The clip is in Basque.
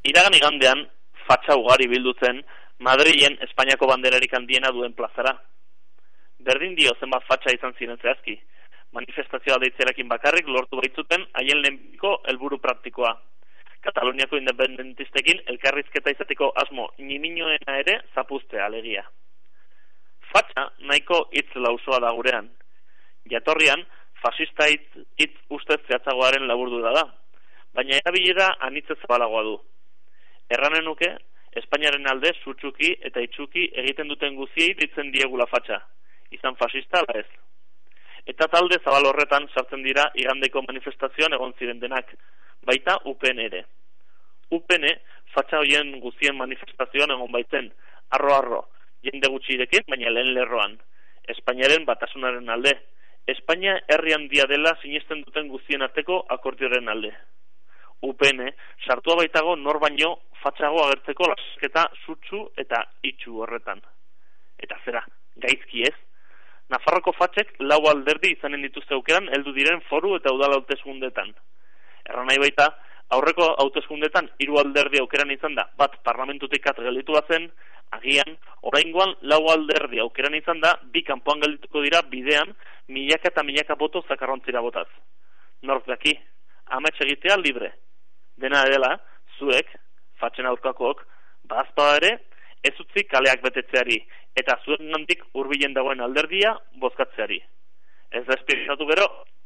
Iragan igandean, fatxa ugari bildutzen, Madrilen Espainiako banderarik handiena duen plazara. Berdin dio zenbat fatxa izan ziren zehazki. Manifestazioa deitzerakin bakarrik lortu baitzuten haien lehenbiko helburu praktikoa. Kataluniako independentistekin elkarrizketa izateko asmo niminoena ere zapuztea alegia. Fatxa nahiko hitz lausoa da gurean. Jatorrian, fasista hitz ustez zehatzagoaren laburdura da, baina erabilera anitze zabalagoa du. Erranen nuke, Espainiaren alde sutsuki eta itsuki egiten duten guziei ditzen diegula fatxa, izan fasista ala ez. Eta talde zabal horretan sartzen dira igandeko manifestazioan egon ziren denak, baita UPN ere. UPN fatxa hoien guzien manifestazioan egon baitzen, arro-arro, jende gutxirekin, baina lehen lerroan. Espainiaren batasunaren alde, Espainia herri handia dela sinesten duten guztien arteko akordioaren alde. UPN sartua baitago nor baino fatxago agertzeko lasketa sutsu eta itsu horretan. Eta zera, gaizki ez? Nafarroko fatxek 4 alderdi izanen dituzte aukeran heldu diren foru eta udal hauteskundeetan. Erran nahi baita, aurreko hauteskundeetan 3 alderdi aukeran izan da, bat parlamentutik at gelditu bazen, agian, oraingoan 4 alderdi aukeran izan da, 2 kanpoan geldituko dira bidean, milaka eta milaka boto zakarrontzira botaz. Nork daki, amets egitea libre. Dena dela, zuek, fatxen aurkakook, bazpada ere, ez utzi kaleak betetzeari, eta zuen gandik hurbilen dagoen alderdia bozkatzeari. Ez da espiritatu gero,